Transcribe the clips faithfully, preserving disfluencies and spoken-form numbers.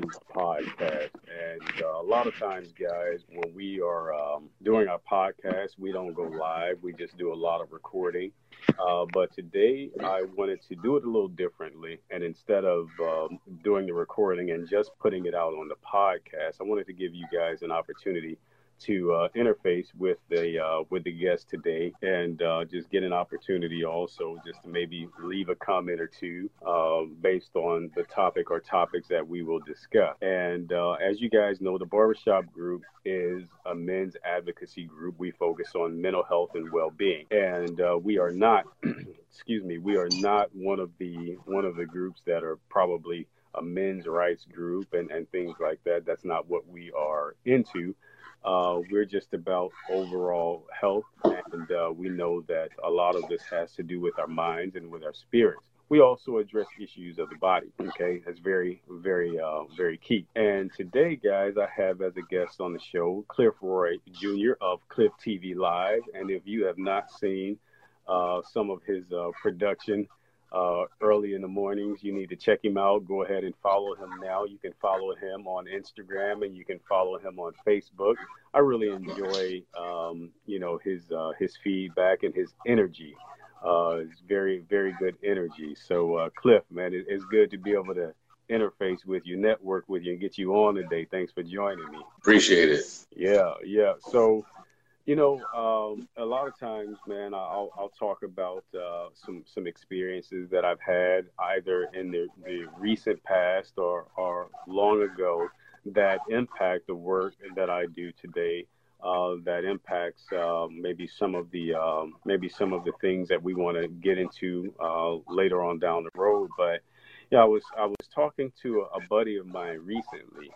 podcast. And uh, a lot of times, guys, when we are um, doing our podcast, we don't go live. We just do a lot of recording. Uh, but today, I wanted to do it a little differently. And instead of um, doing the recording and just putting it out on the podcast, I wanted to give you guys an opportunity to uh, interface with the uh, with the guest today, and uh, just get an opportunity also just to maybe leave a comment or two uh, based on the topic or topics that we will discuss. And uh, as you guys know, the Barbershop Group is a men's advocacy group. We focus on mental health and well-being, and uh, we are not, excuse me, we are not one of the one of the groups that are probably a men's rights group and, and things like that. That's not what we are into. Uh, we're just about overall health, and uh, we know that a lot of this has to do with our minds and with our spirits. We also address issues of the body, okay? That's very, very, uh, very key. And today, guys, I have as a guest on the show, Cliff Roy Junior of Cliff T V Live. And if you have not seen uh, some of his uh, production, Uh, early in the mornings, you need to check him out. Go ahead and follow him now. You can follow him on Instagram and you can follow him on Facebook. I really enjoy, um, you know, his uh, his feedback and his energy. Uh, it's very, very good energy. So, uh, Cliff, man, it, it's good to be able to interface with you, network with you, and get you on today. Thanks for joining me. Appreciate it. Yeah, yeah. So, you know, um, a lot of times, man, I'll, I'll talk about uh, some some experiences that I've had either in the, the recent past or, or long ago that impact the work that I do today. Uh, that impacts uh, maybe some of the um, maybe some of the things that we want to get into uh, later on down the road. But yeah, I was I was talking to a buddy of mine recently.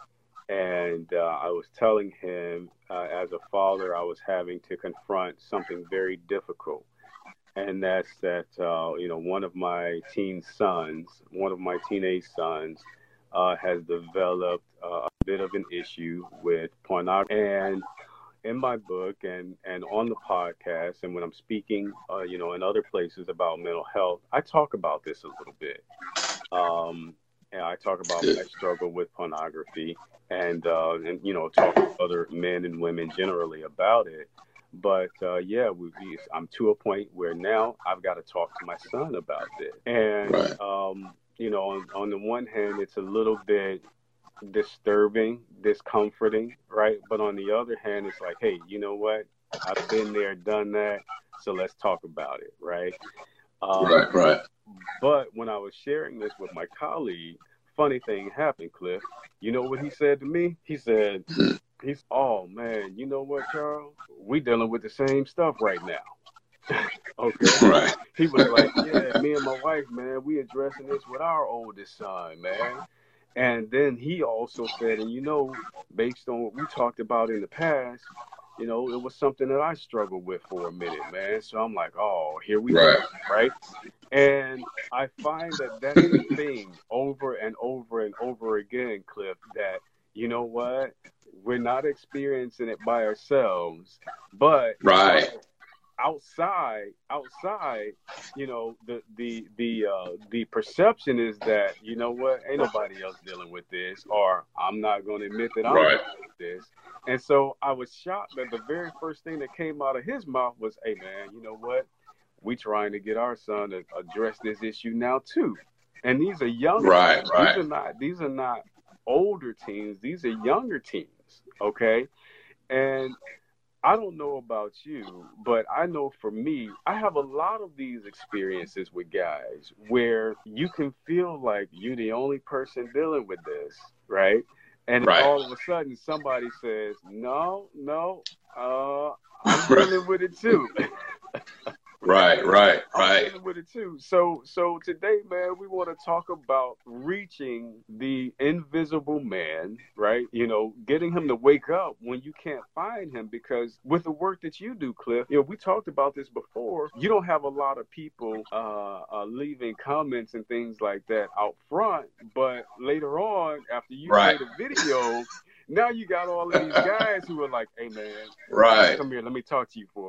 And uh, I was telling him, uh, as a father, I was having to confront something very difficult. And that's that, uh, you know, one of my teen sons, one of my teenage sons, uh, has developed uh, a bit of an issue with pornography. And in my book and, and on the podcast, and when I'm speaking, uh, you know, in other places about mental health, I talk about this a little bit. Um, and I talk about my struggle with pornography. And, uh, and, you know, talk to other men and women generally about it. But, uh, yeah, we, we, I'm to a point where now I've got to talk to my son about this. And, Right. um, you know, on, on the one hand, it's a little bit disturbing, discomforting, right? But on the other hand, it's like, hey, you know what? I've been there, done that. So let's talk about it, right? Um, Right, right. But when I was sharing this with my colleague, funny thing happened, Cliff. You know what he said to me? He said, he's, oh, man, you know what, Charles? We dealing with the same stuff right now. Okay. Right. He was like, yeah, me and my wife, man, we addressing this with our oldest son, man. And then he also said, and you know, based on what we talked about in the past, you know, it was something that I struggled with for a minute, man. So I'm like, oh, here we Right. go, right? And I find that that's the thing over and over and over again, Cliff, that, you know what, we're not experiencing it by ourselves, but Right. outside, outside, you know, the the the uh, the perception is that, you know what, ain't nobody else dealing with this, or I'm not going to admit that I'm Right. dealing with this. And so I was shocked that the very first thing that came out of his mouth was, hey, man, you know what? We trying to get our son to address this issue now too. And these are young Right, teens. right. These are not these are not older teens. These are younger teens. Okay. And I don't know about you, but I know for me, I have a lot of these experiences with guys where you can feel like you're the only person dealing with this, right? And Right. all of a sudden somebody says, no, no, uh, I'm dealing with it too. Right, right, I'm right. dealing with it too. So, so today, man, we want to talk about reaching the invisible man, right? You know, getting him to wake up when you can't find him, because with the work that you do, Cliff, you know, we talked about this before. You don't have a lot of people uh, uh, leaving comments and things like that out front, but later on, after you Right. made a video, now you got all of these guys who are like, hey, man, Right. come here, let me talk to you for a minute.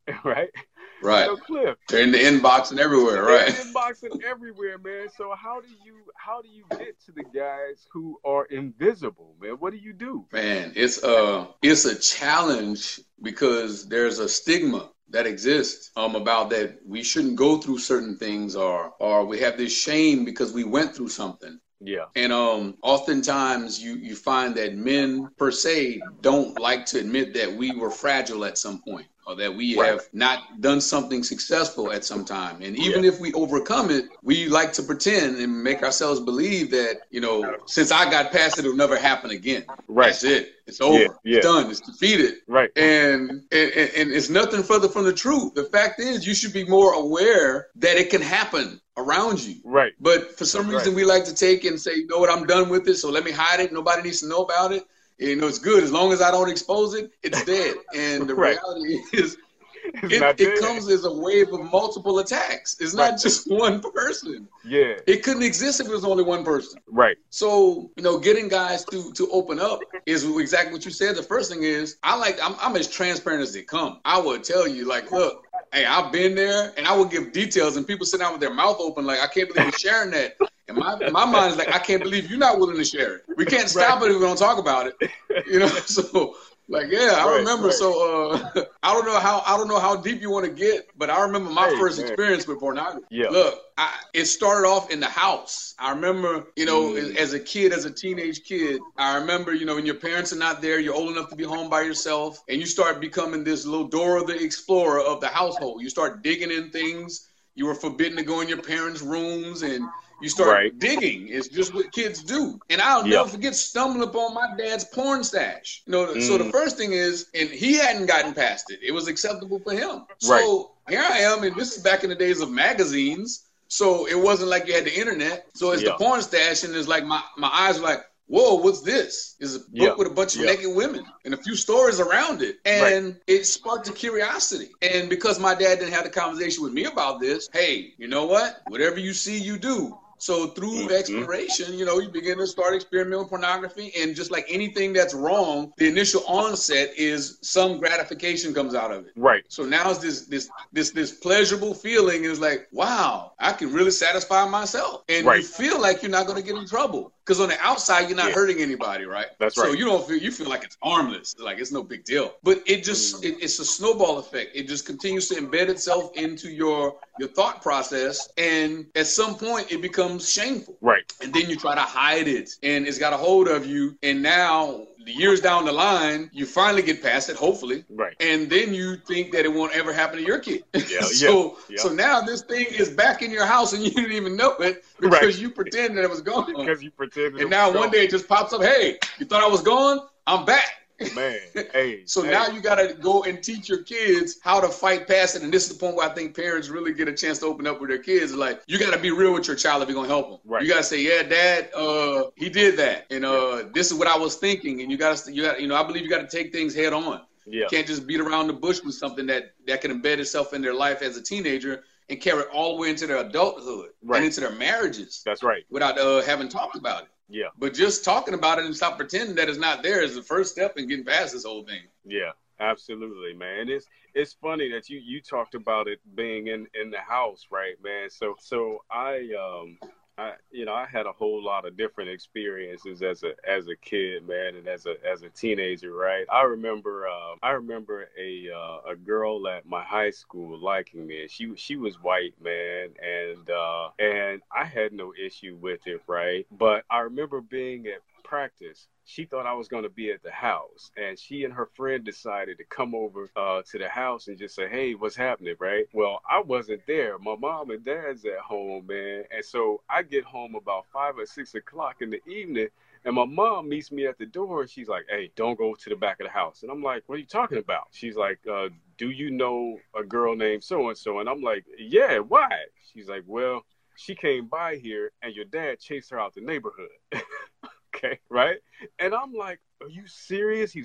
right? Right. So Cliff, they're in the inbox and everywhere, right? inboxing everywhere, man. So how do you how do you get to the guys who are invisible, man? What do you do? Man, it's a it's a challenge because there's a stigma that exists um about that we shouldn't go through certain things, or or we have this shame because we went through something. Yeah. And um, oftentimes you, you find that men per se don't like to admit that we were fragile at some point, or that we Right. have not done something successful at some time. And even Yeah. if we overcome it, we like to pretend and make ourselves believe that, you know, since I got past it, it'll never happen again. Right. That's it. It's over. Yeah, yeah. It's done. It's defeated. Right. And, and and it's nothing further from the truth. The fact is, you should be more aware that it can happen around you. Right. But for some reason, Right. we like to take and say, you know what, I'm done with it, so let me hide it. Nobody needs to know about it. You know, it's good. As long as I don't expose it, it's dead. And the Right. reality is, It's it, not it dead. comes as a wave of multiple attacks. It's Right. not just one person. Yeah. It couldn't exist if it was only one person. Right. So, you know, getting guys to to open up is exactly what you said. The first thing is, I like, I'm, I'm as transparent as they come. I would tell you, like, look, hey, I've been there, and I would give details, and people sit down with their mouth open, like, I can't believe you're sharing that. And my my mind is like, I can't believe you're not willing to share it. We can't stop Right. it if we don't talk about it. You know, so. Like, yeah, I Right, remember. right. So uh, I don't know how I don't know how deep you want to get, but I remember my Hey, first man. experience with pornography. Yeah. Look, I, it started off in the house. I remember, you know, Mm. as a kid, as a teenage kid, I remember, you know, when your parents are not there, you're old enough to be home by yourself, and you start becoming this little Dora the Explorer of the household. You start digging in things. You were forbidden to go in your parents' rooms, and you start Right. digging. It's just what kids do. And I'll Yeah. never forget stumbling upon my dad's porn stash. You know, so the Mm. first thing is, and he hadn't gotten past it. It was acceptable for him. So here I am, and this is back in the days of magazines. So it wasn't like you had the internet. So it's Yeah. the porn stash, and it's like my, my eyes were like, whoa, what's this? It's a book Yeah. with a bunch of Yeah. naked women and a few stories around it. And it sparked a curiosity. And because my dad didn't have the conversation with me about this, hey, you know what? Whatever you see, you do. So through Mhm. exploration, you know, you begin to start experimenting with pornography. And just like anything that's wrong, the initial onset is some gratification comes out of it. Right. So now it's this this this this pleasurable feeling is like, wow, I can really satisfy myself. And Right. you feel like you're not going to get in trouble. Because on the outside, you're not Yeah. hurting anybody, right? That's so right. So you don't feel, you feel like it's harmless. Like it's no big deal. But it just, Mm. it, it's a snowball effect. It just continues to embed itself into your, your thought process. And at some point, it becomes shameful. Right. And then you try to hide it. And it's got a hold of you. And now, the years down the line, you finally get past it, hopefully. Right. And then you think that it won't ever happen to your kid. Yeah, so, yeah, yeah. so now this thing is back in your house and you didn't even know it because Right. you pretended it was gone. Because you pretended. And now one day it just pops up, hey, you thought I was gone? I'm back. Man, hey. So hey. now you got to go and teach your kids how to fight past it. And this is the point where I think parents really get a chance to open up with their kids. Like, you got to be real with your child if you're going to help them. Right. You got to say, yeah, dad, uh, he did that. And uh, this is what I was thinking. And you got to, you got, you know, I believe you got to take things head on. Yeah. You can't just beat around the bush with something that, that can embed itself in their life as a teenager and carry it all the way into their adulthood Right. and into their marriages. That's right. Without uh, having talked about it. Yeah. But just talking about it and stop pretending that it's not there is the first step in getting past this whole thing. Yeah, absolutely, man. It's it's funny that you you talked about it being in in the house, right, man? So so I um I you know I had a whole lot of different experiences as a as a kid, man, and as a as a teenager, right? I remember uh, I remember a uh, a girl at my high school liking me. She she was white, man, and uh, and I had no issue with it, right? But I remember being at practice. She thought I was going to be at the house, and she and her friend decided to come over uh, to the house and just say, hey, what's happening, right? Well, I wasn't there. My mom and dad's at home, man. And so I get home about five or six o'clock in the evening, and my mom meets me at the door, and she's like, hey, don't go to the back of the house. And I'm like, what are you talking about? She's like, uh, do you know a girl named so-and-so? And I'm like, yeah, why? She's like, well, she came by here, and your dad chased her out the neighborhood. Okay, right? And I'm like, are you serious? He's like,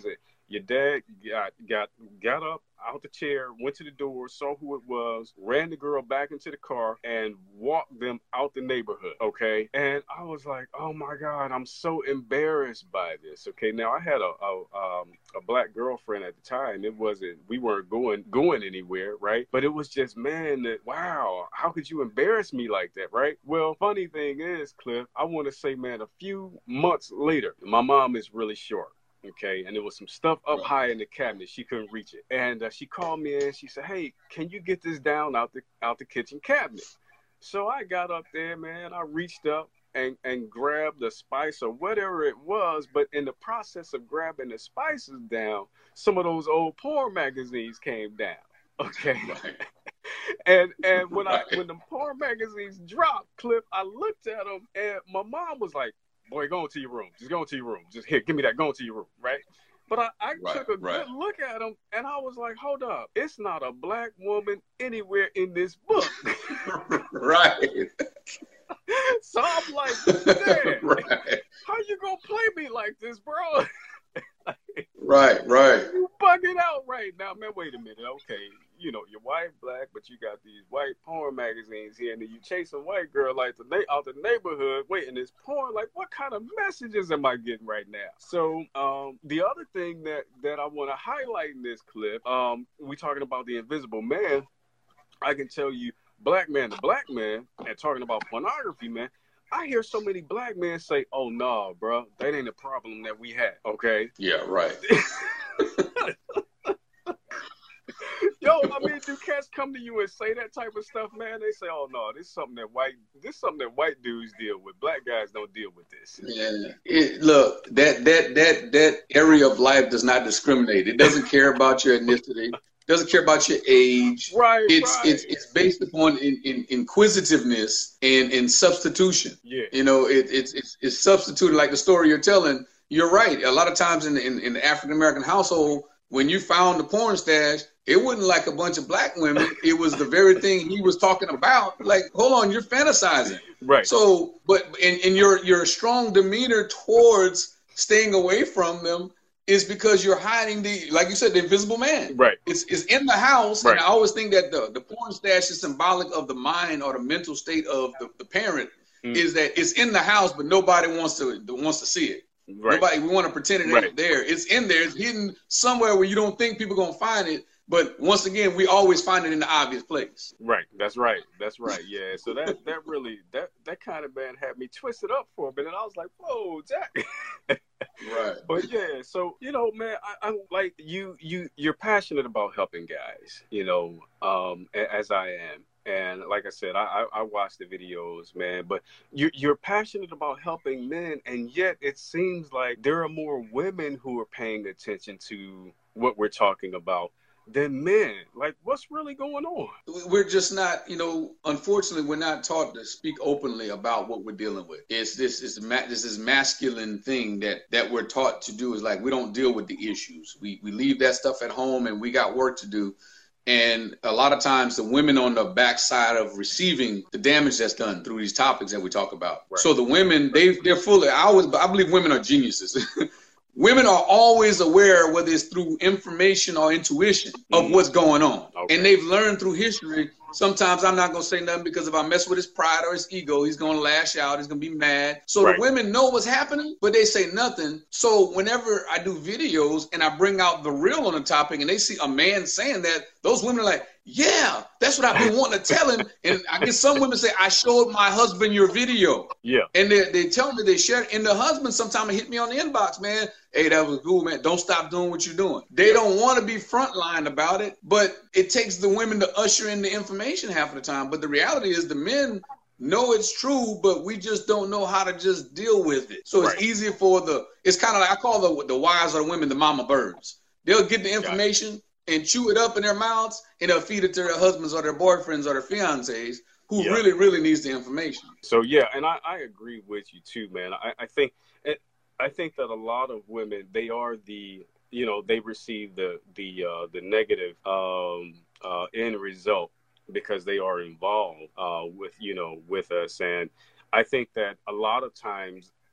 Your dad got got got up out the chair, went to the door, saw who it was, ran the girl back into the car, and walked them out the neighborhood. Okay, and I was like, oh my God, I'm so embarrassed by this. Okay, now I had a a, um, a black girlfriend at the time. It wasn't we weren't going going anywhere, right? But it was just, man, that, wow, how could you embarrass me like that, right? Well, funny thing is, Cliff, I want to say, man, a few months later, my mom is really short. Okay, and there was some stuff up high in the cabinet. She couldn't reach it, and uh, she called me in. She said, "Hey, can you get this down out the out the kitchen cabinet?" So I got up there, man. I reached up and and grabbed the spice or whatever it was. But in the process of grabbing the spices down, some of those old porn magazines came down. Okay, Right. and and when I Right. when the porn magazines dropped, Cliff, I looked at them, and my mom was like, boy, go into your room. Just go into your room. Just here, give me that. Go into your room, right? But I, I Right. took a Right. good look at him, and I was like, hold up. It's not a black woman anywhere in this book. Right. So I'm like, man, Right. how you gonna play me like this, bro? Right. Right. You bugging out right now, man. Wait a minute. Okay, you know, you're white, black, but you got these white porn magazines here, and then you chase a white girl like the na- out the neighborhood. Wait, and this porn, like, what kind of messages am I getting right now? So, um, the other thing that that I want to highlight in this clip, um, we talking about the invisible man. I can tell you, black man to black man, and talking about pornography, man. I hear so many black men say, "Oh no, bro, that ain't a problem that we had." Okay. Yeah. Right. Yo, I mean, do cats come to you and say that type of stuff, man? They say, "Oh no, this is something that white, this is something that white dudes deal with. Black guys don't deal with this." Yeah. It, look, that that that that area of life does not discriminate. It doesn't care about your ethnicity. Doesn't care about your age. Right, It's right. it's it's based upon in, in, inquisitiveness and, and substitution. Yeah. You know, it, it's it's it's substituted like the story you're telling. You're right. A lot of times in in, in the African American household, when you found the porn stash, it wasn't like a bunch of black women. It was the very thing he was talking about. Like, hold on, you're fantasizing. Right. So, but in, in your your strong demeanor towards staying away from them is because you're hiding the, like you said, the invisible man. Right. It's it's in the house, Right. and I always think that the, the porn stash is symbolic of the mind or the mental state of the, the parent. Mm. Is that it's in the house, but nobody wants to wants to see it. Right. Nobody, we want to pretend it Right. ain't there. It's in there. It's hidden somewhere where you don't think people gonna find it. But once again, we always find it in the obvious place. Right. That's right. That's right. Yeah. So that that really that that kind of man had me twisted up for a minute. I was like, whoa, Jack. Right. But yeah, so you know, man, I, I'm like you, you, you're passionate about helping guys, you know, um, a- as I am, and like I said, I, I, I watch the videos, man. But you, you're passionate about helping men, and yet it seems like there are more women who are paying attention to what we're talking about than men. Like, what's really going on? We're just not, you know, unfortunately, we're not taught to speak openly about what we're dealing with. It's this is ma- this is masculine thing that that we're taught to do is like we don't deal with the issues. We we leave that stuff at home and we got work to do. And a lot of times the women on the backside of receiving the damage that's done through these topics that we talk about. Right. So the women, they they're fully. I always I believe women are geniuses. Women are always aware, whether it's through information or intuition, of Mhm. what's going on. Okay. And they've learned through history. Sometimes I'm not going to say nothing because if I mess with his pride or his ego, he's going to lash out. He's going to be mad. So Right. the women know what's happening, but they say nothing. So whenever I do videos and I bring out the real on the topic and they see a man saying that, those women are like, yeah, that's what I've been wanting to tell him. And I guess some women say, I showed my husband your video. Yeah. And they, they tell me they share it. And the husband sometimes hit me on the inbox, man. Hey, that was cool, man. Don't stop doing what you're doing. They don't want to be frontline about it, but it takes the women to usher in the information half of the time. But the reality is the men know it's true, but we just don't know how to just deal with it. So Right. it's easier for the, it's kind of like, I call the, the wives or the women the mama birds. They'll get the information and chew it up in their mouths, and they'll feed it to their husbands or their boyfriends or their fiancés who Yeah. really, really needs the information. So yeah, and I, I agree with you too, man. I, I think I think that a lot of women, they are the, you know, they receive the the uh, the negative um, uh, end result because they are involved uh, with, you know, with us. And I think that a lot of times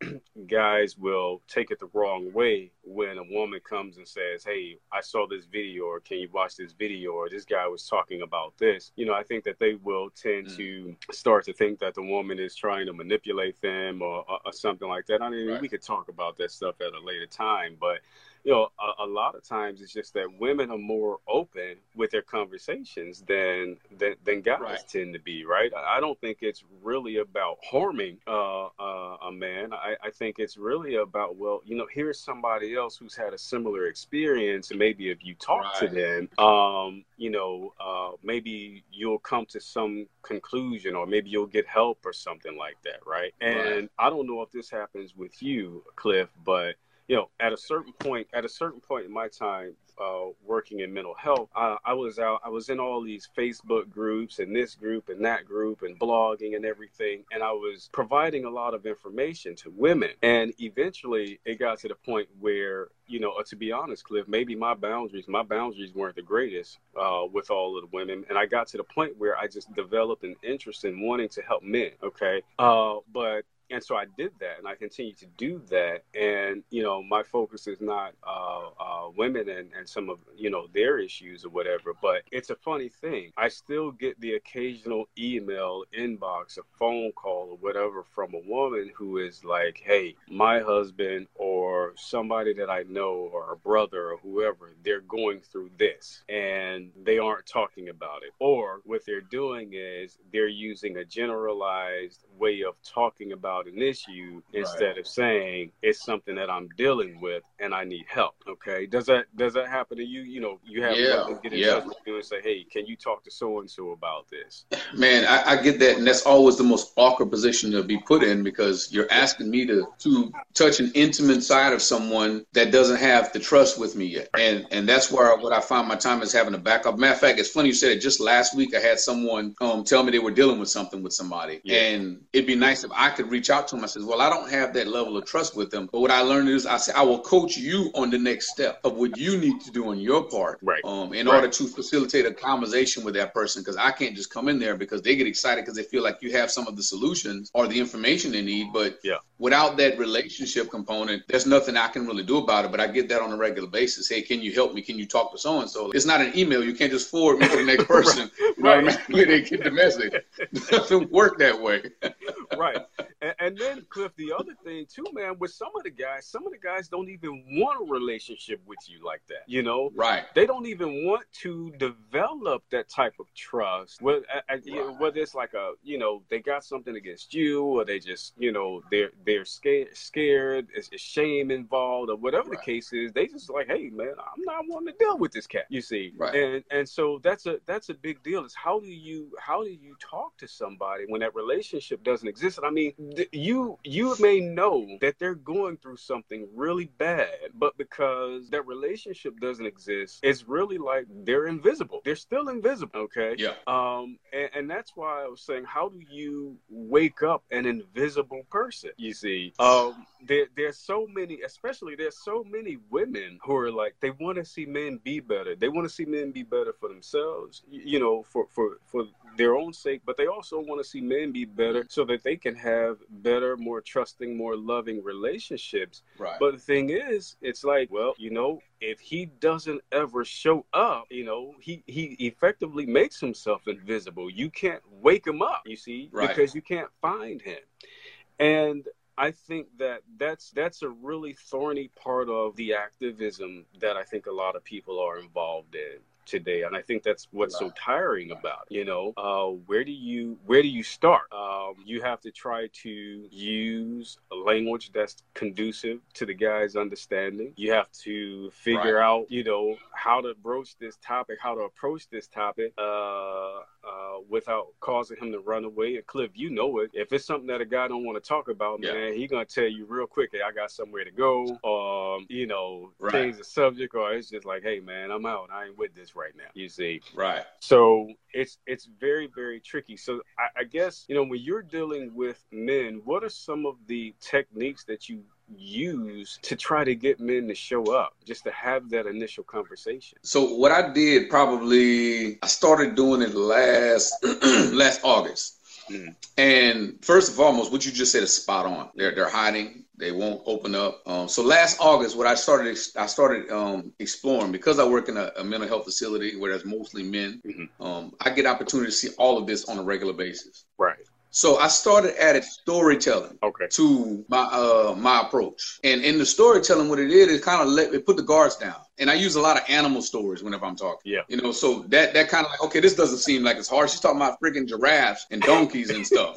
guys will take it the wrong way when a woman comes and says, hey, I saw this video, or can you watch this video, or this guy was talking about this. You know, I think that they will tend mm. to start to think that the woman is trying to manipulate them or, or, or something like that. I mean, right. we could talk about that stuff at a later time, but you know, a, a lot of times it's just that women are more open with their conversations than than, than guys right. tend to be, right? I don't think it's really about harming uh, uh, a man. I, I think it's really about, well, you know, here's somebody else who's had a similar experience, and maybe if you talk right. to them, um, you know, uh, maybe you'll come to some conclusion, or maybe you'll get help or something like that, right? And right. I don't know if this happens with you, Cliff, but you know, at a certain point, at a certain point in my time uh, working in mental health, I, I was out, I was in all these Facebook groups and this group and that group and blogging and everything. And I was providing a lot of information to women. And eventually it got to the point where, you know, uh, to be honest, Cliff, maybe my boundaries, my boundaries weren't the greatest uh, with all of the women. And I got to the point where I just developed an interest in wanting to help men. Okay. Uh, but And so I did that, and I continue to do that. And, you know, my focus is not uh, uh, women and, and some of, you know, their issues or whatever. But it's a funny thing. I still get the occasional email, inbox, a phone call or whatever from a woman who is like, hey, my husband or somebody that I know or a brother or whoever, they're going through this and they aren't talking about it. Or what they're doing is they're using a generalized way of talking about an issue instead right. of saying it's something that I'm dealing with and I need help. Okay. Does that, does that happen to you? You know, you have yeah. to get in yeah. touch with you and say, hey, can you talk to so-and-so about this? Man, I, I get that. And that's always the most awkward position to be put in, because you're asking me to, to touch an intimate side of someone that doesn't have the trust with me yet. And, and that's where what I find my time is having a backup. Matter of fact, it's funny you said it. Just last week, I had someone um, tell me they were dealing with something with somebody. Yeah. And it'd be nice if I could reach out to them. I said, well, I don't have that level of trust with them. But what I learned is I said, I will coach you on the next step of what you need to do on your part right. um, in right. order to facilitate a conversation with that person. Because I can't just come in there because they get excited because they feel like you have some of the solutions or the information they need. But yeah. without that relationship component, there's nothing I can really do about it. But I get that on a regular basis. Hey, can you help me? Can you talk to so-and-so? It's not an email. You can't just forward me to the next person. right. You know what I mean? They get the message. It doesn't work that way. Right. And, and then, Cliff, the other thing too, man, with some of the guys, some of the guys don't even want a relationship with you like that. You know, right? They don't even want to develop that type of trust. Whether, right. you know, whether it's like a, you know, they got something against you, or they just, you know, they're they're scared, scared, it's, it's shame involved, or whatever right. the case is. They just like, hey, man, I'm not wanting to deal with this cat. You see, right? And and so that's a that's a big deal. Is how do you how do you talk to somebody when that relationship doesn't exist? And I mean, you you may know that they're going through something really bad, but because that relationship doesn't exist, it's really like they're invisible. They're still invisible, okay? Yeah. Um, and, and that's why I was saying, how do you wake up an invisible person? You see, um, there there's so many, especially there's so many women who are like, they want to see men be better. They want to see men be better for themselves, you know, for for for their own sake, but they also want to see men be better so that they can have better, more trusting, more loving relationships. Right. But the thing is, it's like, well, you know, if he doesn't ever show up, you know, he, he effectively makes himself invisible. You can't wake him up, you see, right. because you can't find him. And I think that that's that's a really thorny part of the activism that I think a lot of people are involved in today, and I think that's what's right. so tiring about it. You know, uh, where do you where do you start? Um, you have to try to use a language that's conducive to the guy's understanding. You have to figure right. out, you know, how to broach this topic, how to approach this topic uh, uh, without causing him to run away. And Cliff, you know it. If it's something that a guy don't want to talk about, yeah. man, he gonna tell you real quick, hey, I got somewhere to go, um, you know, right. change the subject, or it's just like, hey, man, I'm out. I ain't with this right now, you see. Right. So it's it's very, very tricky. So I, I guess, you know, when you're dealing with men, what are some of the techniques that you use to try to get men to show up, just to have that initial conversation? So what I did, probably, I started doing it last last August. Mm. And first and foremost, what you just said is spot on. They're they're hiding. They won't open up. Um, so last August, what I started, I started um, exploring, because I work in a, a mental health facility where there's mostly men. Mm-hmm. Um, I get opportunity to see all of this on a regular basis. Right. So I started adding storytelling okay. to my uh, my approach. And in the storytelling, what it did is kind of let me put the guards down. And I use a lot of animal stories whenever I'm talking. Yeah. You know, so that that kind of like, okay, this doesn't seem like it's hard. She's talking about freaking giraffes and donkeys and stuff.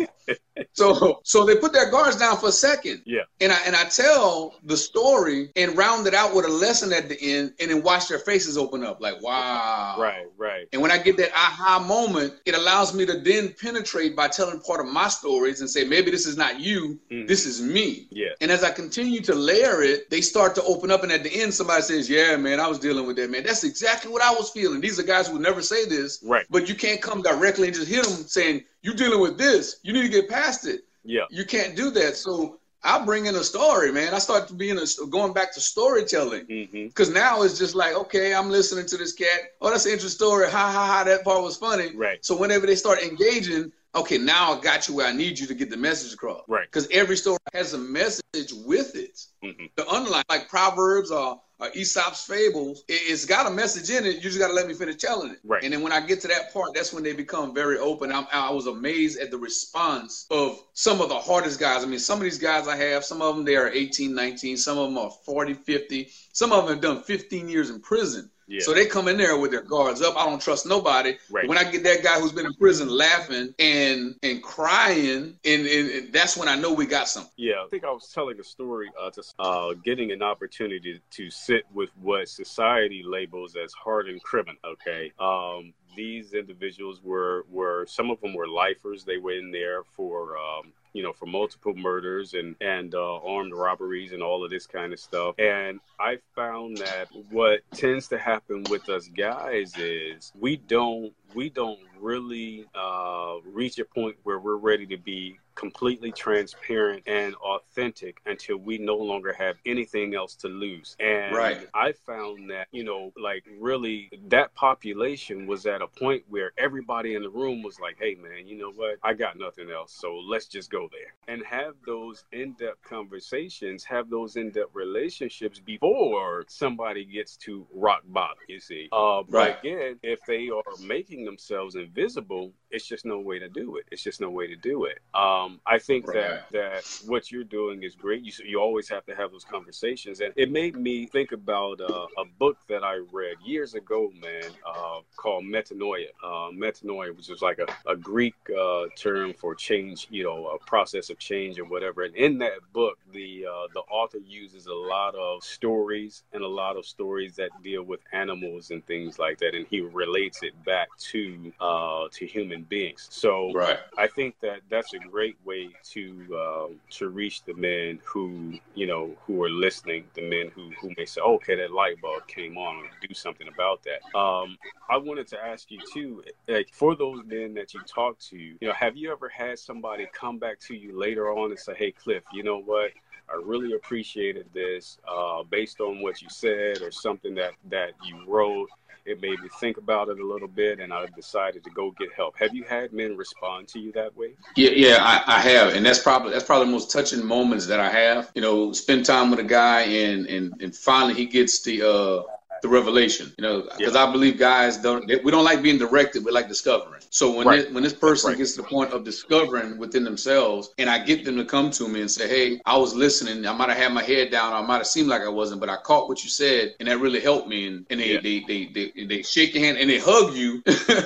So so they put their guards down for a second. Yeah. And I and I tell the story and round it out with a lesson at the end, and then watch their faces open up like, wow. Right, right. And when I get that aha moment, it allows me to then penetrate by telling part of my stories and say, maybe this is not you, mm-hmm. this is me. Yeah. And as I continue to layer it, they start to open up, and at the end somebody says, yeah, man, I was dealing with that, man. That's exactly what I was feeling. These are guys who would never say this. Right. But you can't come directly and just hit them saying, you're dealing with this. You need to get past it. Yeah. You can't do that. So I bring in a story, man. I start being a, going back to storytelling, because mm-hmm. now it's just like, okay, I'm listening to this cat. Oh, that's an interesting story. Ha ha ha. That part was funny. Right. So whenever they start engaging, okay, now I got you where I need you to get the message across. Right. Because every story has a message with it. Mm-hmm. The underlying, like Proverbs or, or Aesop's fables, it, it's got a message in it. You just got to let me finish telling it. Right. And then when I get to that part, that's when they become very open. I'm, I was amazed at the response of some of the hardest guys. I mean, some of these guys I have, some of them, they are eighteen, nineteen. Some of them are forty, fifty. Some of them have done fifteen years in prison. Yeah. So they come in there with their guards up. I don't trust nobody. Right. When I get that guy who's been in prison laughing and and crying, and, and, and that's when I know we got something. Yeah, I think I was telling a story, uh, to, uh, getting an opportunity to sit with what society labels as hardened criminal. Okay. Um, these individuals were, were, some of them were lifers. They were in there for, um, you know, for multiple murders and, and uh, armed robberies and all of this kind of stuff. And I found that what tends to happen with us guys is we don't, we don't really uh, reach a point where we're ready to be completely transparent and authentic until we no longer have anything else to lose. And right. I found that, you know, like really that population was at a point where everybody in the room was like, hey, man, you know what? I got nothing else. So let's just go there and have those in-depth conversations, have those in-depth relationships before somebody gets to rock bottom, you see. Uh, but right. again, if they are making themselves invisible, it's just no way to do it. It's just no way to do it. Um, I think right. that that what you're doing is great. You you always have to have those conversations, and it made me think about uh, a book that I read years ago, man, uh, called Metanoia. Uh, metanoia, which is like a, a Greek uh, term for change, you know, a process of change or whatever. And in that book, the uh, the author uses a lot of stories and a lot of stories that deal with animals and things like that, and he relates it back to uh, to human beings. So right. I think that that's a great way to uh, to reach the men who, you know, who are listening, the men who, who may say, oh, okay, that light bulb came on, and do something about that. Um, I wanted to ask you too, like for those men that you talk to, you know, have you ever had somebody come back to you later on and say, hey, Cliff, you know what? I really appreciated this uh, based on what you said or something that, that you wrote. It made me think about it a little bit, and I decided to go get help. Have you had men respond to you that way? Yeah, yeah, I, I have, and that's probably that's probably the most touching moments that I have. You know, spend time with a guy, and and, and finally he gets the uh, the revelation. You know, because yeah. I believe guys don't we don't like being directed, we like discovering. So when right. this, when this person right. gets to the point of discovering within themselves, and I get them to come to me and say, hey, I was listening. I might have had my head down, or I might have seemed like I wasn't, but I caught what you said, and that really helped me. And, and they, yeah. they, they, they, they, they shake your hand and they hug you.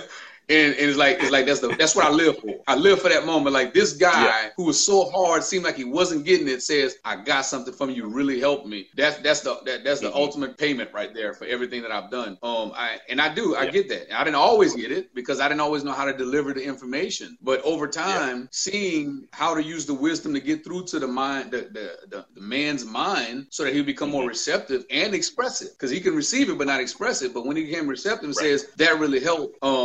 And, and it's like it's like that's the that's what I live for. I live for that moment. Like this guy yeah. who was so hard, seemed like he wasn't getting it, says, I got something from you, really helped me. That's that's the that, that's the mm-hmm. ultimate payment right there for everything that I've done. Um I and I do, I yeah. get that. I didn't always get it because I didn't always know how to deliver the information. But over time, yeah. seeing how to use the wisdom to get through to the mind, the the, the, the man's mind, so that he'll become mm-hmm. more receptive and expressive. Because he can receive it but not express it. But when he became receptive and right. says, that really helped, um, that's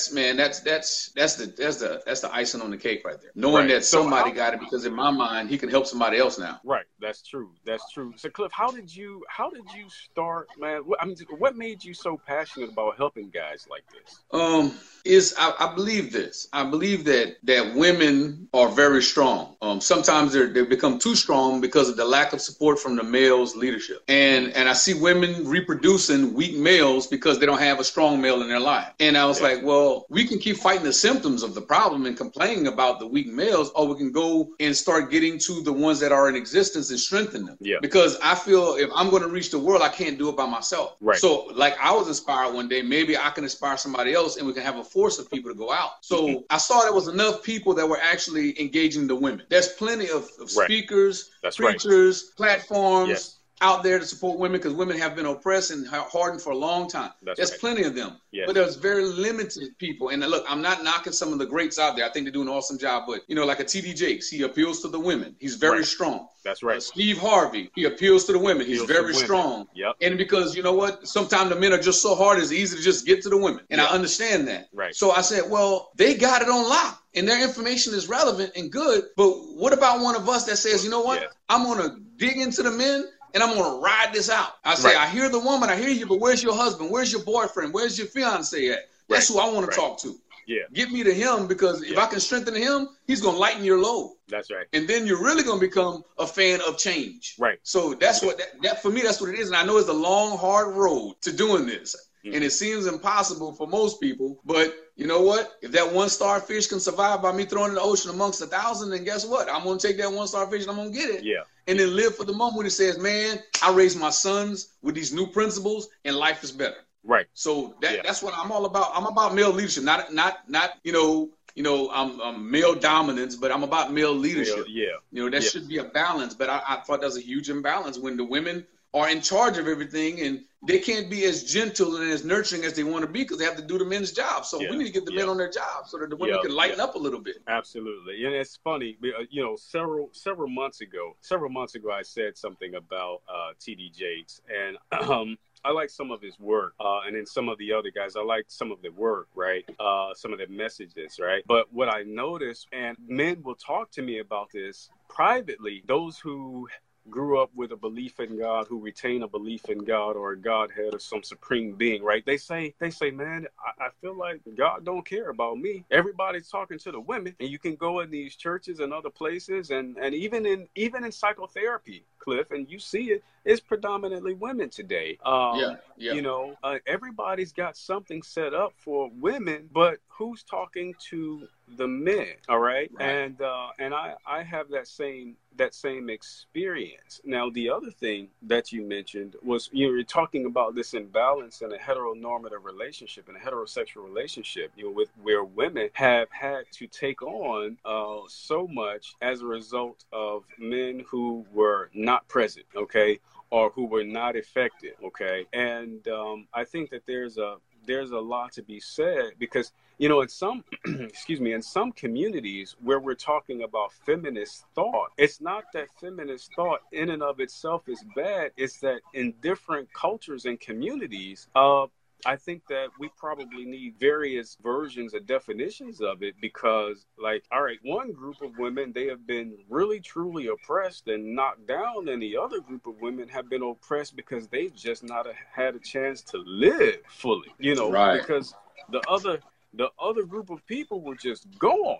that's man, that's that's that's the that's the that's the icing on the cake right there. Knowing Right. that So somebody how- got it, because in my mind, he can help somebody else now. Right, that's true. That's true. So, Cliff, how did you how did you start, man? What, I mean, what made you so passionate about helping guys like this? Um, is I, I believe this. I believe that that women are very strong. Um, sometimes they they become too strong because of the lack of support from the male's leadership, and and I see women reproducing weak males because they don't have a strong male in their life. And I was Yeah. like, well, we can keep fighting the symptoms of the problem and complaining about the weak males, or we can go and start getting to the ones that are in existence and strengthen them. Yeah. Because I feel if I'm going to reach the world, I can't do it by myself. Right. So like I was inspired one day, maybe I can inspire somebody else and we can have a force of people to go out. So I saw there was enough people that were actually engaging the women. There's plenty of, of Right. speakers, That's right. preachers, platforms. Yes. Out there to support women, because women have been oppressed and hardened for a long time. That's There's right. plenty of them, Yes. but there's very limited people. And look, I'm not knocking some of the greats out there. I think they do an awesome job. But you know, like a T D Jakes, he appeals to the women. He's very Right. strong. That's Uh, right. Steve Harvey, he appeals to the women. He's Appeals to very women. strong. Yep. And because you know what, sometimes the men are just so hard, it's easy to just get to the women. And Yeah. I understand that. Right. So I said, well, they got it on lock. And their information is relevant and good. But what about one of us that says, you know what, Yeah. I'm going to dig into the men and I'm going to ride this out. I say, Right. I hear the woman, I hear you, but where's your husband? Where's your boyfriend? Where's your fiance at? That's Right. who I want Right. to talk to. Yeah. Get me to him, because if Yeah. I can strengthen him, he's going to lighten your load. That's right. And then you're really going to become a fan of change. Right. So that's what that, that for me, that's what it is. And I know it's a long, hard road to doing this. Mhm. And it seems impossible for most people. But you know what? If that one starfish can survive by me throwing in the ocean amongst a thousand, then guess what? I'm going to take that one starfish and I'm going to get it. Yeah. And then live for the moment when it says, man, I raised my sons with these new principles and life is better. Right. So that, Yeah. that's what I'm all about. I'm about male leadership, not not not you know you know I'm, I'm male dominance, but I'm about male leadership. Yeah. You know, there Yeah. should be a balance, but I, I thought there's a huge imbalance when the women are in charge of everything and they can't be as gentle and as nurturing as they want to be because they have to do the men's job. So Yeah. we need to get the men Yeah. on their job so that the women Yeah. can lighten Yeah. up a little bit. Absolutely. And it's funny, uh, you know, several several months ago, several months ago, I said something about uh, T D Jakes, and um, I like some of his work, uh, and then some of the other guys, I like some of their work, right? Uh, some of their messages, right? But what I noticed, and men will talk to me about this privately, those who grew up with a belief in God, who retain a belief in God or a Godhead or some supreme being, right? They say, they say, man, I, I feel like God don't care about me. Everybody's talking to the women, and you can go in these churches and other places, and and even in even in psychotherapy, Cliff, and you see it, it's predominantly women today. Um, Yeah, yeah. You know, uh, everybody's got something set up for women, but who's talking to the men? All right, Right. and uh, and I I have that same that same experience. Now, the other thing that you mentioned was you were talking about this imbalance in a heteronormative relationship, in a heterosexual relationship, you know, with where women have had to take on uh, so much as a result of men who were not present, okay, or who were not effective, okay, and um, I think that there's a there's a lot to be said because, you know, in some, excuse me, in some communities where we're talking about feminist thought, it's not that feminist thought in and of itself is bad. It's that in different cultures and communities, uh, I think that we probably need various versions or definitions of it because, like, all right, one group of women, they have been really, truly oppressed and knocked down, and the other group of women have been oppressed because they've just not a, had a chance to live fully, you know, Right. because the other the other group of people were just gone.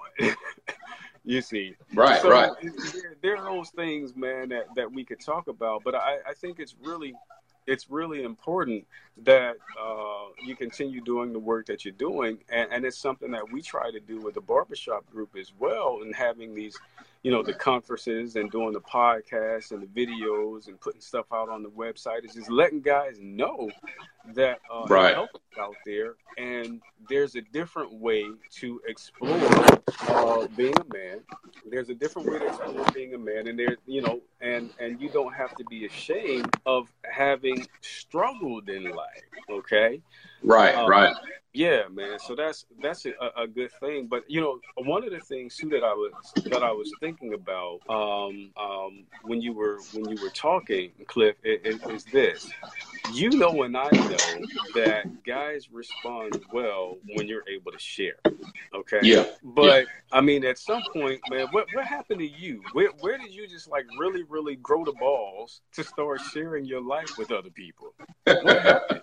You see, Right, so right. There, there are those things, man, that, that we could talk about, but I, I think it's really it's really important that uh, you continue doing the work that you're doing. And, and it's something that we try to do with the barbershop group as well, and having these, you know, the conferences and doing the podcasts and the videos and putting stuff out on the website is just letting guys know that uh, Right. help out there. And there's a different way to explore uh, being a man. There's a different way to explore being a man. And there, you know, and, and you don't have to be ashamed of having struggled in life. Okay. Right, Um, right. Yeah, man. So that's that's a, a good thing. But you know, one of the things too that I was that I was thinking about um, um, when you were when you were talking, Cliff, is, is this. you know, and I know that guys respond well when you're able to share. Okay. Yeah. But yeah. I mean, at some point, man, what what happened to you? Where where did you just like really, really grow the balls to start sharing your life with other people? What happened?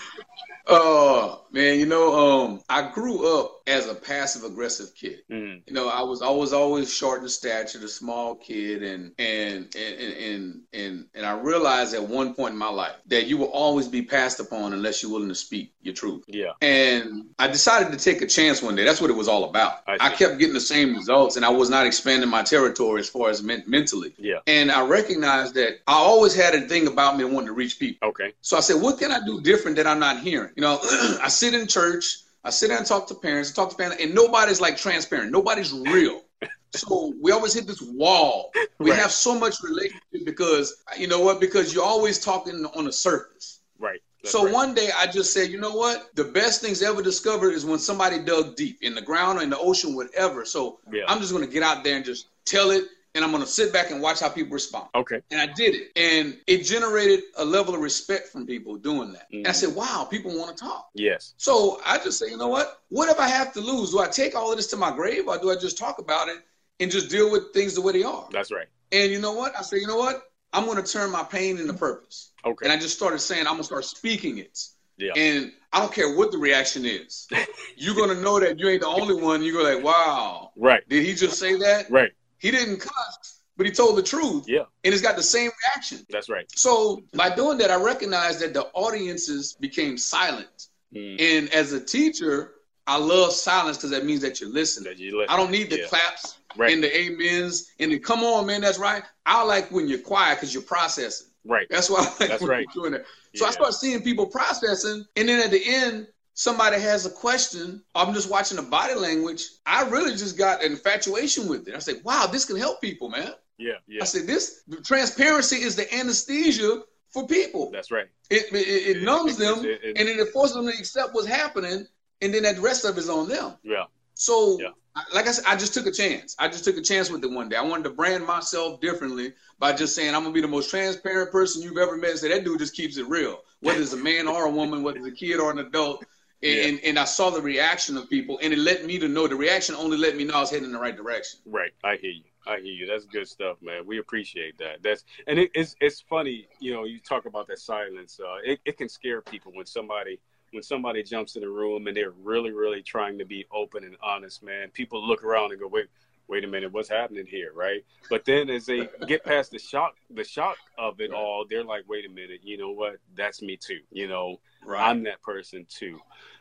Oh, man, you know, um, I grew up as a passive aggressive kid. Mm. You know, I was always always short in stature, a small kid, and and and and and and I realized at one point in my life that you will always be passed upon unless you're willing to speak your truth. Yeah. And I decided to take a chance one day. That's what it was all about. I, I kept getting the same results, and I was not expanding my territory as far as men- mentally. Yeah. And I recognized that I always had a thing about me wanting to reach people. Okay. So I said, what can I do different that I'm not hearing? You know, I sit in church, I sit down and talk to parents, I talk to family, and nobody's like transparent. Nobody's real. So we always hit this wall. We right. have so much relationship because, you know what, because you're always talking on the surface. Right. That's so right. one day I just said, you know what, the best things ever discovered is when somebody dug deep in the ground or in the ocean, whatever. So yeah. I'm just going to get out there and just tell it. And I'm going to sit back and watch how people respond. Okay. And I did it. And it generated a level of respect from people doing that. Mm-hmm. And I said, wow, people want to talk. Yes. So I just say, you know what? What if I have to lose? Do I take all of this to my grave, or do I just talk about it and just deal with things the way they are? That's right. And you know what? I said, you know what? I'm going to turn my pain into purpose. Okay. And I just started saying, I'm going to start speaking it. Yeah. And I don't care what the reaction is. You're going to know that you ain't the only one. You're going to like, wow. Right. Did he just say that? Right. He didn't cuss, but he told the truth. Yeah. And it's got the same reaction. That's right. So by doing that, I recognized that the audiences became silent. Mm. And as a teacher, I love silence because that means that you're listening. That you listen. I don't need the yeah. claps right. and the amens and the come on, man, that's right. I like when you're quiet because you're processing. Right. That's why I like that's when right. you're doing that. So yeah. I start seeing people processing, and then at the end, somebody has a question. I'm just watching the body language. I really just got an infatuation with it. I said, wow, this can help people, man. Yeah, yeah. I said, this transparency is the anesthesia for people. That's right. It it, it numbs it, it, them, it, it, and then it forces them to accept what's happening, and then that rest of it is on them. Yeah. So, yeah. like I said, I just took a chance. I just took a chance with it one day. I wanted to brand myself differently by just saying I'm going to be the most transparent person you've ever met. And say, that dude just keeps it real, whether it's a man or a woman, whether it's a kid or an adult. And, yeah. and, and I saw the reaction of people, and it let me to know. The reaction only let me know I was heading in the right direction. Right. I hear you. I hear you. That's good stuff, man. We appreciate that. That's and it, it's it's funny, you know. You talk about that silence. Uh, it it can scare people when somebody when somebody jumps in the room and they're really really trying to be open and honest. Man, people look around and go, wait, wait a minute, what's happening here, right? But then as they get past the shock, the shock of it all, they're like, wait a minute, you know what? That's me too. You know, right. I'm that person too.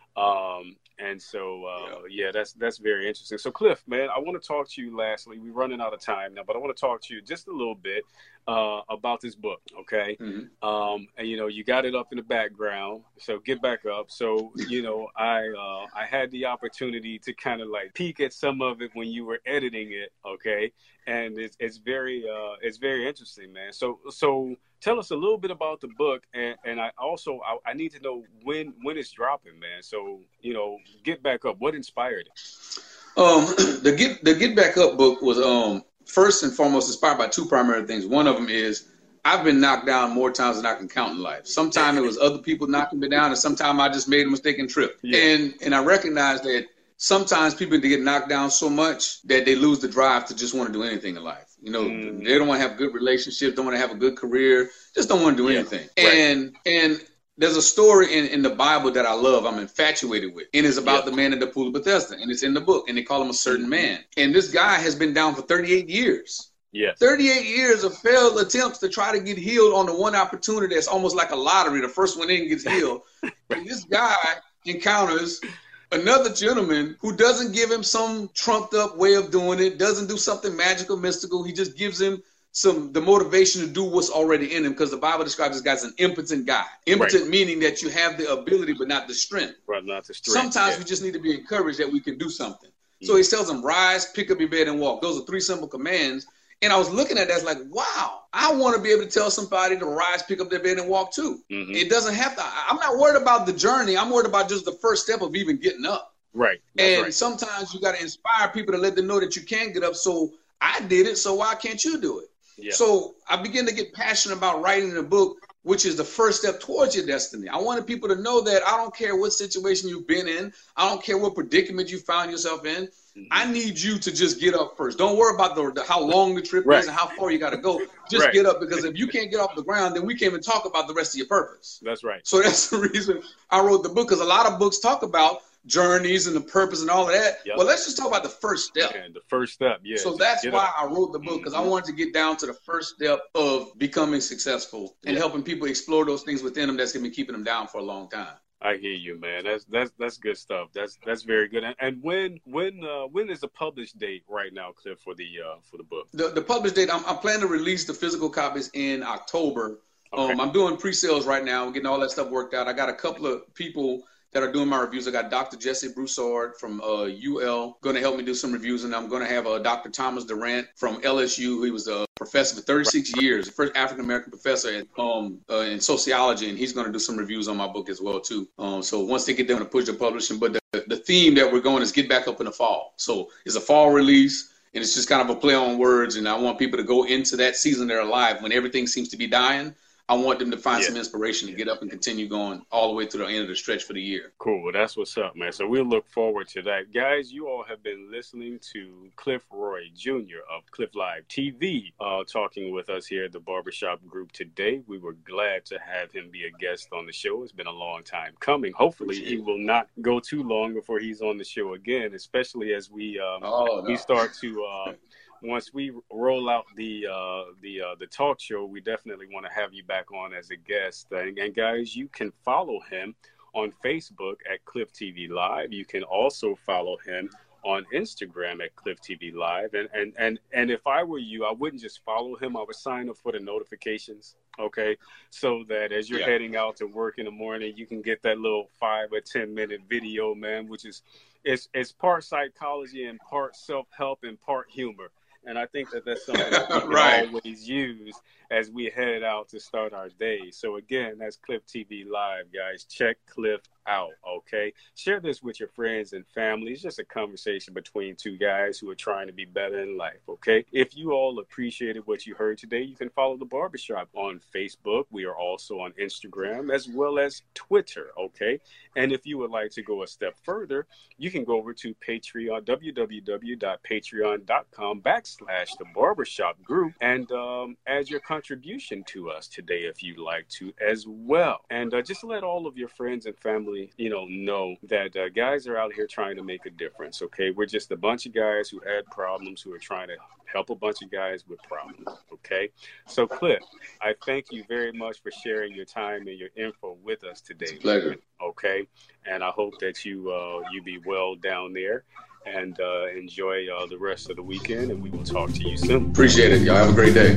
Um, and so, uh, yeah. yeah, that's, that's very interesting. So Cliff, man, I want to talk to you lastly, we're running out of time now, but I want to talk to you just a little bit, uh, about this book. Okay. Mm-hmm. Um, and you know, you got it up in the background, so get back up. So, you know, I, uh, I had the opportunity to kind of like peek at some of it when you were editing it. Okay. And it's, it's very, uh, it's very interesting, man. So, so tell us a little bit about the book, and, and I also I, I need to know when when it's dropping, man. So you know, Get Back Up. What inspired it? Um, the Get the Get Back Up book was um first and foremost inspired by two primary things. One of them is I've been knocked down more times than I can count in life. Sometimes it was other people knocking me down, and sometimes I just made a mistake and tripped. Yeah. And and I recognize that sometimes people get knocked down so much that they lose the drive to just want to do anything in life. You know, mm. they don't want to have good relationships, don't want to have a good career, just don't want to do yeah. anything. Right. And and there's a story in, in the Bible that I love, I'm infatuated with, and it's about yeah. the man at the pool of Bethesda, and it's in the book, and they call him a certain man. And this guy has been down for thirty-eight years. Yes. thirty-eight years of failed attempts to try to get healed on the one opportunity that's almost like a lottery. The first one in gets healed. And this guy encounters another gentleman who doesn't give him some trumped up way of doing it, doesn't do something magical, mystical. He just gives him some the motivation to do what's already in him, because the Bible describes this guy as an impotent guy. Impotent right. meaning that you have the ability but not the strength. Right, not the strength. Sometimes yeah. we just need to be encouraged that we can do something. Mm-hmm. So he tells him, rise, pick up your bed, and walk. Those are three simple commands. And I was looking at that, it's like, wow, I want to be able to tell somebody to rise, pick up their bed, and walk too. Mm-hmm. It doesn't have to. I'm not worried about the journey. I'm worried about just the first step of even getting up. Right. That's and right. sometimes you got to inspire people to let them know that you can get up. So I did it, so why can't you do it? Yeah. So I began to get passionate about writing the book which is the first step towards your destiny. I wanted people to know that I don't care what situation you've been in. I don't care what predicament you found yourself in. Mm-hmm. I need you to just get up first. Don't worry about the, the how long the trip right. is and how far you got to go. Just right. get up, because if you can't get off the ground, then we can't even talk about the rest of your purpose. That's right. So that's the reason I wrote the book, because a lot of books talk about journeys and the purpose and all of that. Yep. Well, let's just talk about the first step. Yeah, the first step, yeah. So that's why up. I wrote the book, because mm-hmm. I wanted to get down to the first step of becoming successful and yeah. helping people explore those things within them that's going to be keeping them down for a long time. I hear you, man. That's that's that's good stuff. That's that's very good. And, and when when uh, when is the published date right now, Cliff, for the uh, for the book? The the published date, I'm, I'm planning to release the physical copies in October. Okay. Um, I'm doing pre-sales right now. I'm getting all that stuff worked out. I got a couple of people that are doing my reviews. I got Doctor Jesse Broussard from uh, U L going to help me do some reviews, and I'm going to have uh, Doctor Thomas Durant from L S U. He was a professor for thirty-six right. years, the first African-American professor in, um, uh, in sociology, and he's going to do some reviews on my book as well, too. Um, so once they get done to push the publishing, but the, the theme that we're going is Get Back Up in the Fall. So it's a fall release, and it's just kind of a play on words, and I want people to go into that season of their life when everything seems to be dying. I want them to find yeah. some inspiration to get up and continue going all the way to the end of the stretch for the year. Cool. Well, that's what's up, man. So we'll look forward to that. Guys, you all have been listening to Cliff Roy Junior of Cliff Live T V uh, talking with us here at the Barbershop Group today. We were glad to have him be a guest on the show. It's been a long time coming. Hopefully he will not go too long before he's on the show again, especially as we, um, oh, no. we start to uh, – once we roll out the uh, the uh, the talk show, we definitely want to have you back on as a guest. And, and guys, you can follow him on Facebook at Cliff T V Live. You can also follow him on Instagram at Cliff T V Live. And and and and if I were you, I wouldn't just follow him. I would sign up for the notifications. Okay, so that as you're yeah. heading out to work in the morning, you can get that little five or ten minute video, man, which is it's it's part psychology and part self help and part humor. And I think that that's something that we can right. always use as we head out to start our day. So, again, that's Cliff T V Live, guys. Check Cliff out, okay? Share this with your friends and family. It's just a conversation between two guys who are trying to be better in life, okay? If you all appreciated what you heard today, you can follow The Barbershop on Facebook. We are also on Instagram as well as Twitter, okay? And if you would like to go a step further, you can go over to Patreon, www.patreon.com backslash The Barbershop Group, and um, add your contribution to us today if you'd like to as well. And uh, just let all of your friends and family you know, know that uh, guys are out here trying to make a difference, okay? We're just a bunch of guys who had problems, who are trying to help a bunch of guys with problems, okay? So, Cliff, I thank you very much for sharing your time and your info with us today. It's a pleasure. Okay? And I hope that you, uh, you be well down there and uh, enjoy uh, the rest of the weekend, and we will talk to you soon. Appreciate it. Y'all have a great day.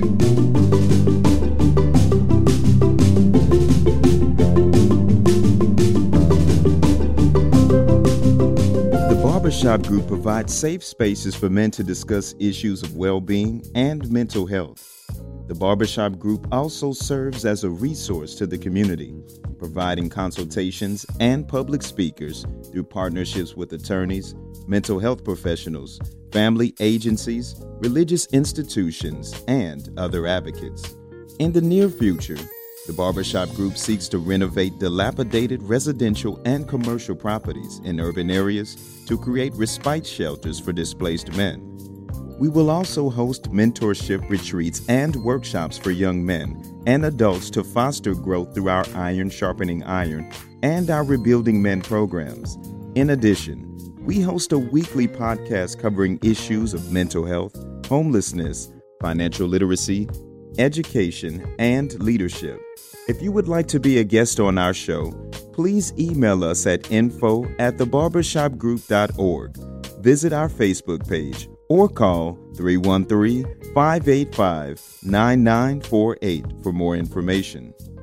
Barbershop Group provides safe spaces for men to discuss issues of well-being and mental health. The Barbershop Group also serves as a resource to the community, providing consultations and public speakers through partnerships with attorneys, mental health professionals, family agencies, religious institutions, and other advocates. In the near future, the Barbershop Group seeks to renovate dilapidated residential and commercial properties in urban areas to create respite shelters for displaced men. We will also host mentorship retreats and workshops for young men and adults to foster growth through our Iron Sharpening Iron and our Rebuilding Men programs. In addition, we host a weekly podcast covering issues of mental health, homelessness, financial literacy, education, and leadership. If you would like to be a guest on our show, please email us at info at the barbershop group dot org. Visit our Facebook page or call three one three, five eight five, nine nine four eight for more information.